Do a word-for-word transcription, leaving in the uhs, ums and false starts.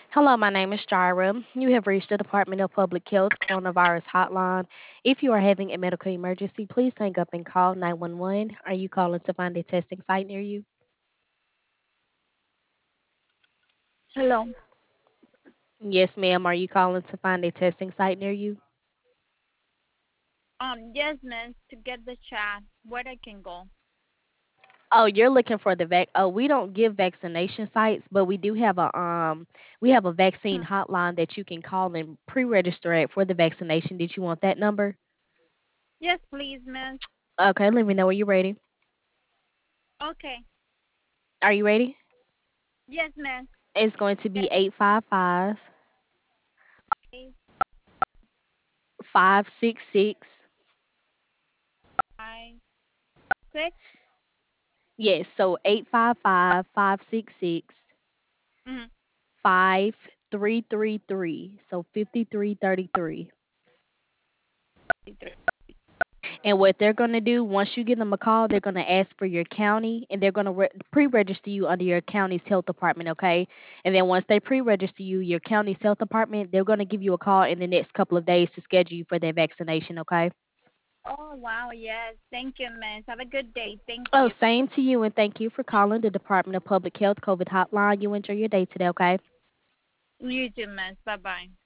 Hello, my name is Jira. You have reached the Department of Public Health Coronavirus Hotline. If you are having a medical emergency, please hang up and call nine one one. Are you calling to find a testing site near you? Hello. Yes, ma'am. Are you calling to find a testing site near you? Um, yes, miss, to get the chat, where I can go. Oh, you're looking for the vac. Oh, we don't give vaccination sites, but we do have a um we have a vaccine Hmm. hotline that you can call and pre-register at for the vaccination. Did you want that number? Yes, please, miss. Okay, let me know when you're ready. Okay. Are you ready? Yes, miss. It's going to be Yes, eight five five eight, five six six. five, six. Yes, so eight five five, five six six, Mm-hmm. five three three three. So fifty-three thirty-three. And what they're going to do, once you give them a call, they're going to ask for your county and they're going to re- pre register you under your county's health department, okay? And then once they pre register you, your county's health department, they're going to give you a call in the next couple of days to schedule you for that vaccination, okay? Oh, wow, yes. Thank you, miss. Have a good day. Thank Oh, you. same to you. And thank you for calling the Department of Public Health COVID hotline. You enjoy your day today, okay? You too, miss. Bye bye.